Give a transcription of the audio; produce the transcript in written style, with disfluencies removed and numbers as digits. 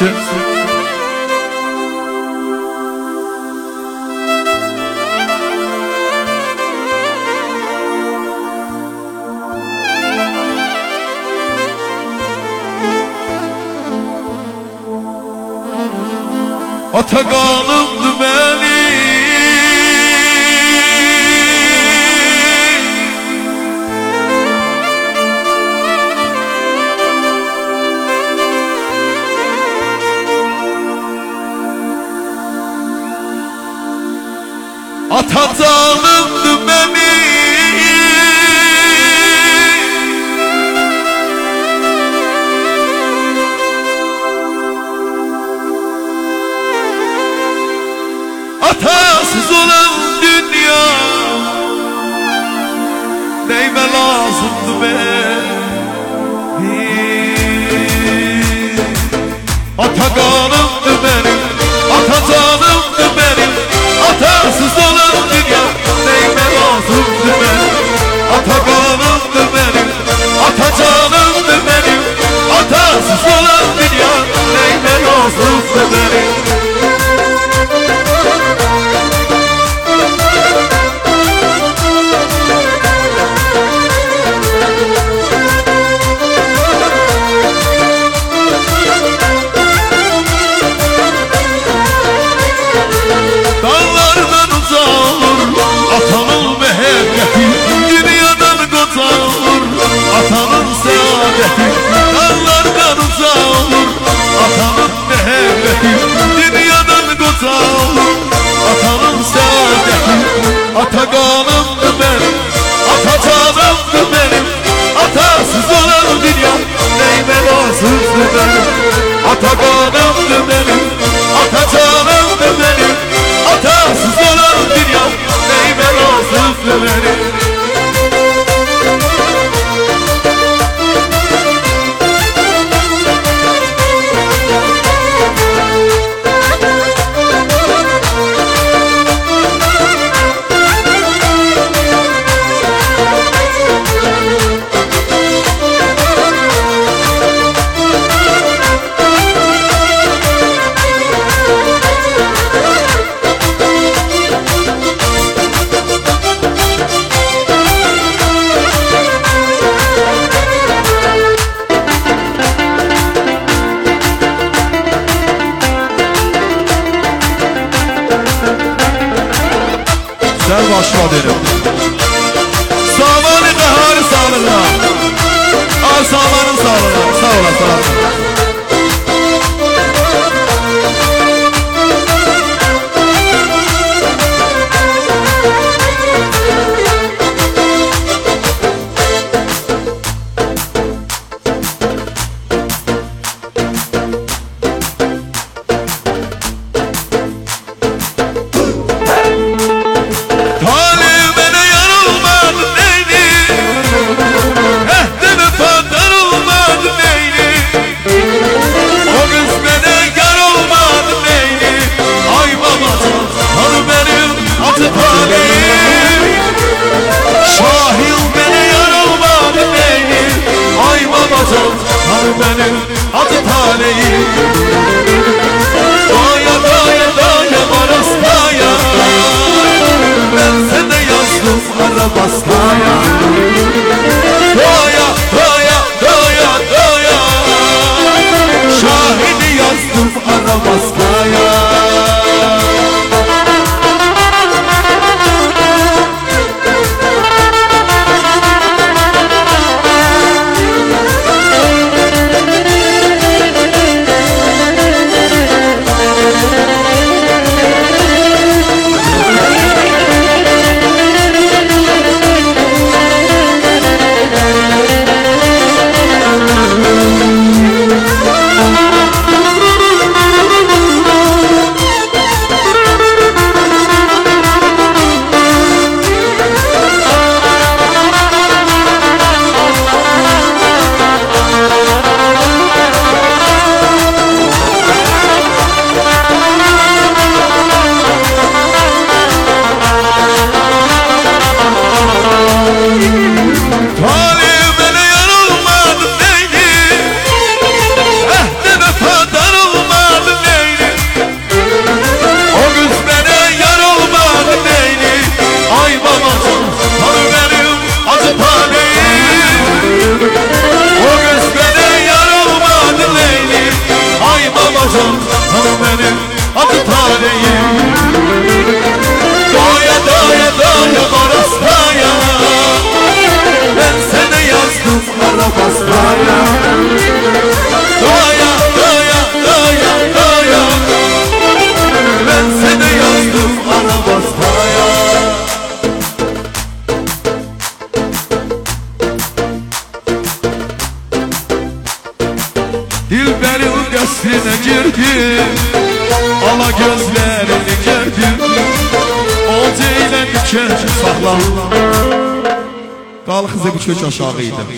gitsin. Atakanımdı benim, Atacanımdı benim, atasız olan dünya neyime lazımdı benim. Atakanımdı benim, Atacanımdı benim, atasız olan dünya neyime lazımdı benim. Atakanımdı benim, Atacanımdı benim, atasız olan dünya neyime lazımdı benim. Atanın mehabbeti dünyadan koca olur, atanın saadeti dağlardan uzak olur. Atanın mehabbeti dünyadan koca olur, atanın saadeti. Atakanımdı benim, Atacanımdı benim, atasız olan dünya neyime lazımdı benim. Atakanımdı benim, Atacanımdı benim, atasız olan dünya neyime lazımdı benim. Sen başla derim. Samanın kaharı sağlığına, samanın sağlığına. Sağ ola, sağ ola. Benim adı taleyim, daya daya daya barastaya, ben sende yazdım arabastaya. Daya daya daya daya, şahidi yazdım arabastaya. Dilberin qəsrinə girdim, ala gözlərini gerdim, o ceylən dikən saxla. Qalxızı bir kök aşağı idi.